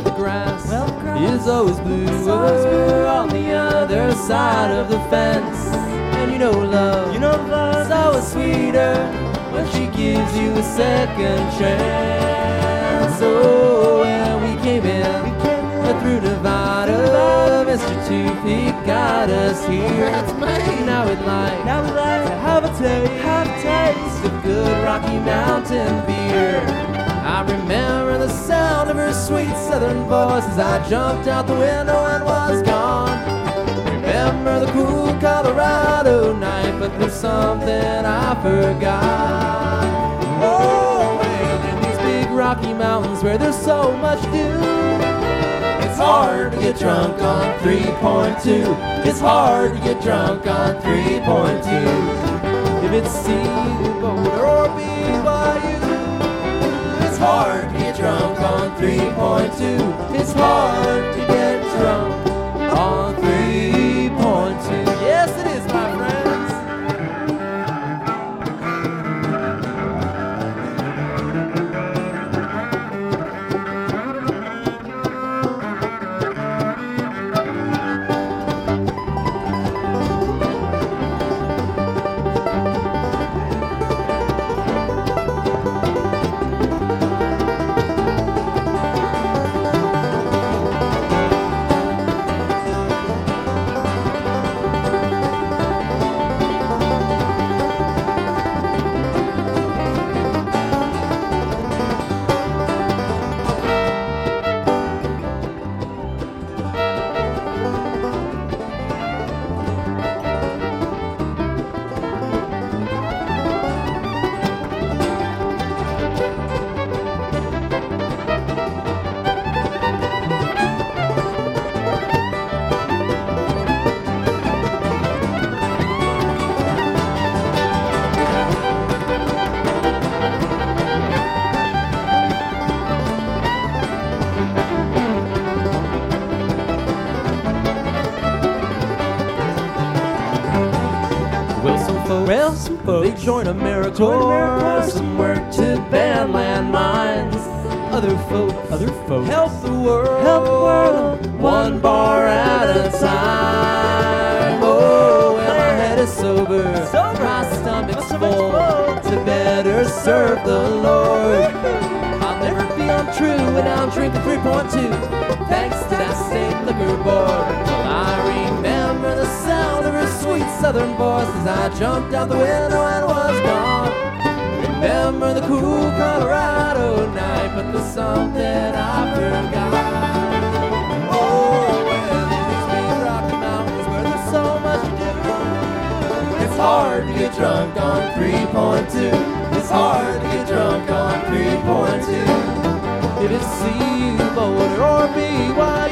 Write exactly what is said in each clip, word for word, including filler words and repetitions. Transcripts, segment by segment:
the grass, well, the grass is always bluer on the other side of the fence. And you know love, you know love is always sweeter when she gives you a second chance. Oh, when we came in, we came in through Nevada, Mister Two-Feet got us here. That's me. Now we'd like now we like to have a taste, have a taste of good Rocky Mountain beer. I remember the sound of her sweet southern voice as I jumped out the window and was gone. Remember the cool Colorado night, but there's something I forgot. Oh, well, in these big Rocky Mountains where there's so much to do, it's hard to get drunk on three point two. It's hard to get drunk on three point two. If it's C U Boulder or B Y U, it's hard to get drunk on three point two. It's hard to get drunk on three point two. Yes, it is, my friends. Well, some folks, they join AmeriCorps, Join AmeriCorps. some work to ban landmines. Other folks, other folks help the world, help the world one bar at a time. Oh, well, my head is sober, Sober. my stomach's My stomach's full, full. to better serve the Lord. I'll never be untrue, and I'm drinking three point two, thanks to that state liquor board. Well, I remember the sound of her sweet southern voice as I jumped out the window and was gone. Remember the cool Colorado night, but there's something I forgot. Oh, well, in these big Rocky Mountains where there's so much to do, it's hard to get drunk on three point two. It's hard to get drunk on three point two. If it's C U, Boulder, or B Y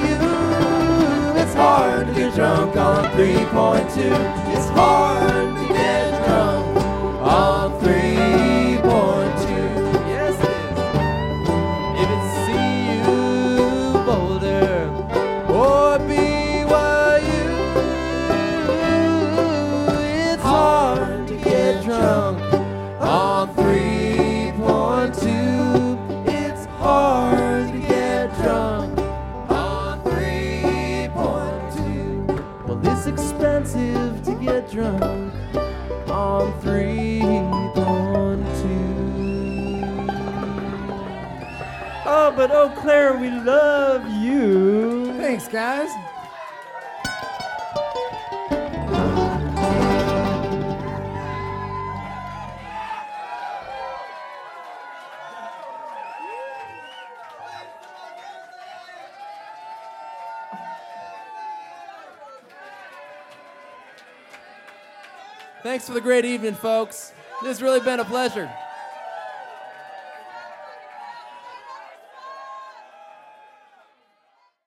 U, it's hard to get drunk on three point two. It's hard to get drunk on three point two. Yes, it is. If it's C U, Boulder, or B Y U, it's hard to get drunk on three point two. It's hard to get drunk on three point two. Well, it's expensive to get drunk on three point two. Oh, but Eau Claire, we love you. Thanks, guys. Thanks for the great evening, folks. This has really been a pleasure.